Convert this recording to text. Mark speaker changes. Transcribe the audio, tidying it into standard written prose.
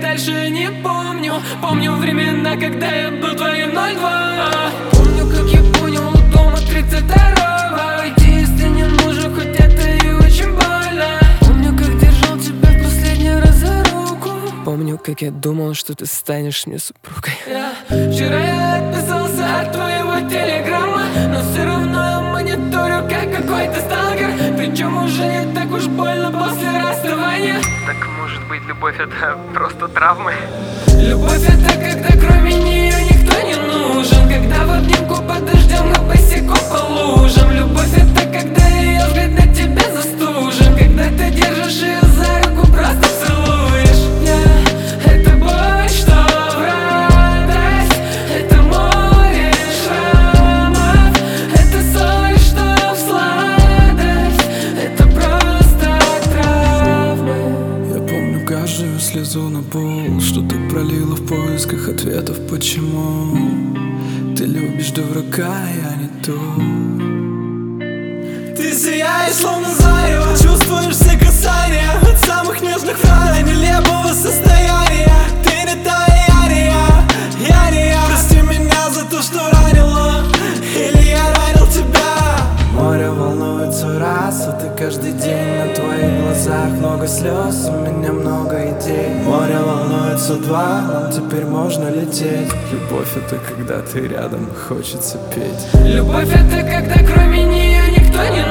Speaker 1: дальше не помню. Помню времена, когда я был твоим 02. Помню, как я понял у дома 32-го. Идти, если не нужен, хоть это и очень больно. Помню, как держал тебя в последний раз за руку. Помню, как я думал, что ты станешь мне супругой. Вчера я отписался от твоего телеграмма, но все равно я мониторю, как какой-то сталкер. Причем уже не так уж больно после расставания.
Speaker 2: Так может быть, любовь это просто травмы?
Speaker 1: Любовь это когда кроме нее никто не нужен. Когда в обнимку под дождем мы босиком по лужам. Любовь это когда ее взгляд на тебя застужен. Когда ты держишь ее за руку, просто целуешь. Это боль, что в радость. Это море шрамов. Это соль, что в сладость. Это просто травмы.
Speaker 3: Я помню каждую слезу на пол, что ты пролила в поисках ответов. Почему ты любишь дурака, я не то. Ты сияешь, словно зарево, чувствуешь все касания. От самых нежных фраз до нелепого состояния. Ты не та, я не я. Прости меня за то, что ранила, или я ранил тебя. Море волнует свой раз, а ты каждый день. На твоих глазах много слез, у меня много идей. Море волнует судьба, нам теперь можно лететь. Любовь это когда ты рядом, хочется петь.
Speaker 1: Любовь это когда кроме нее никто не